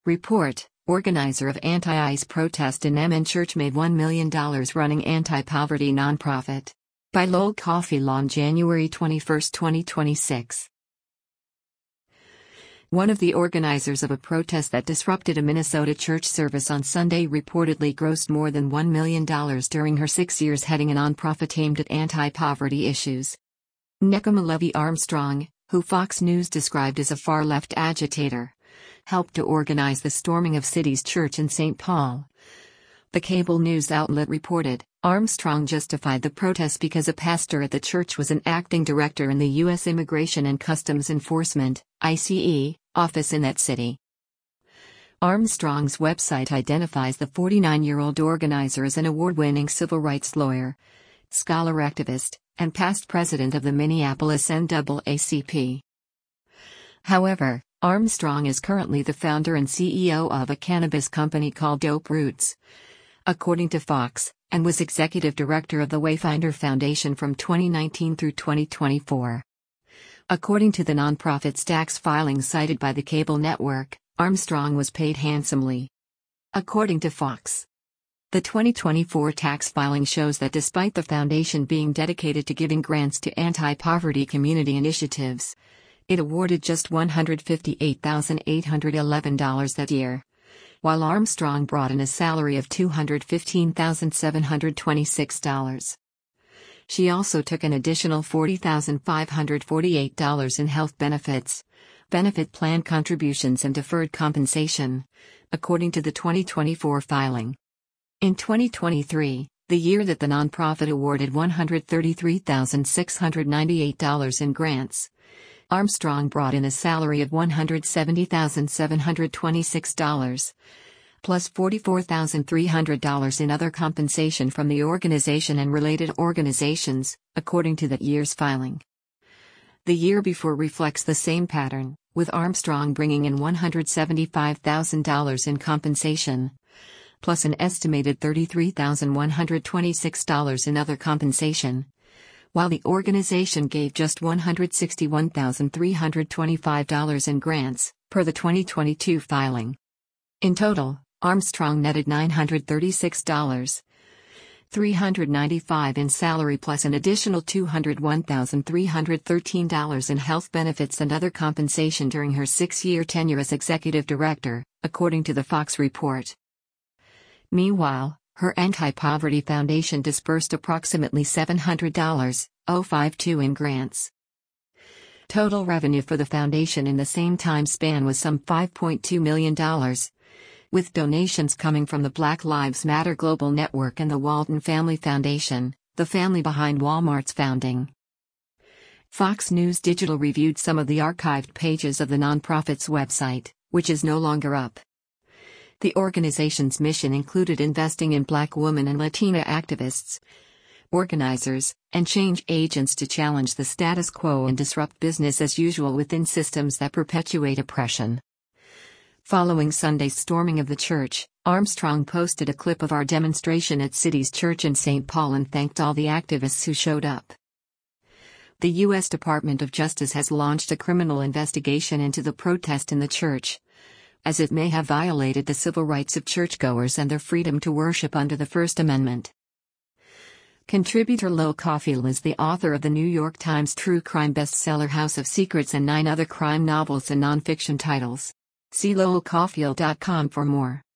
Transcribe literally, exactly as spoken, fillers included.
Report: Organizer of anti-ICE protest in M N Church made one million dollars running anti-poverty nonprofit. By Lowell Cauffiel on January twenty-first, twenty twenty-six. One of the organizers of a protest that disrupted a Minnesota church service on Sunday reportedly grossed more than one million dollars during her six years heading a nonprofit aimed at anti-poverty issues. Nekoma Levy Armstrong, who Fox News described as a far-left agitator, helped to organize the storming of City's church in Saint Paul. The cable news outlet reported, Armstrong justified the protest because a pastor at the church was an acting director in the U S Immigration and Customs Enforcement (I C E) office in that city. Armstrong's website identifies the forty-nine-year-old organizer as an award-winning civil rights lawyer, scholar activist, and past president of the Minneapolis N double A C P. However, Armstrong is currently the founder and C E O of a cannabis company called Dope Roots, according to Fox, and was executive director of the Wayfinder Foundation from twenty nineteen through twenty twenty-four. According to the nonprofit's tax filings cited by the cable network, Armstrong was paid handsomely. According to Fox, the twenty twenty-four tax filing shows that despite the foundation being dedicated to giving grants to anti-poverty community initiatives, it awarded just one hundred fifty-eight thousand eight hundred eleven dollars that year, while Armstrong brought in a salary of two hundred fifteen thousand seven hundred twenty-six dollars. She also took an additional forty thousand five hundred forty-eight dollars in health benefits, benefit plan contributions and deferred compensation, according to the twenty twenty-four filing. In twenty twenty-three, the year that the nonprofit awarded one hundred thirty-three thousand six hundred ninety-eight dollars in grants, Armstrong brought in a salary of one hundred seventy thousand seven hundred twenty-six dollars, plus forty-four thousand three hundred dollars in other compensation from the organization and related organizations, according to that year's filing. The year before reflects the same pattern, with Armstrong bringing in one hundred seventy-five thousand dollars in compensation, plus an estimated thirty-three thousand one hundred twenty-six dollars in other compensation, while the organization gave just one hundred sixty-one thousand three hundred twenty-five dollars in grants, per the twenty twenty-two filing. In total, Armstrong netted nine hundred thirty-six thousand three hundred ninety-five dollars in salary plus an additional two hundred one thousand three hundred thirteen dollars in health benefits and other compensation during her six-year tenure as executive director, according to the Fox report. Meanwhile, her anti-poverty foundation disbursed approximately seven hundred thousand fifty-two in grants. Total revenue for the foundation in the same time span was some five point two million dollars, with donations coming from the Black Lives Matter Global Network and the Walton Family Foundation, the family behind Walmart's founding. Fox News Digital reviewed some of the archived pages of the nonprofit's website, which is no longer up. The organization's mission included investing in Black women and Latina activists, organizers, and change agents to challenge the status quo and disrupt business as usual within systems that perpetuate oppression. Following Sunday's storming of the church, Armstrong posted a clip of our demonstration at City's church in Saint Paul and thanked all the activists who showed up. The U S Department of Justice has launched a criminal investigation into the protest in the church, as it may have violated the civil rights of churchgoers and their freedom to worship under the First Amendment. Contributor Lowell Cauffiel is the author of the New York Times true crime bestseller House of Secrets and nine other crime novels and nonfiction titles. See lowell cauffiel dot com for more.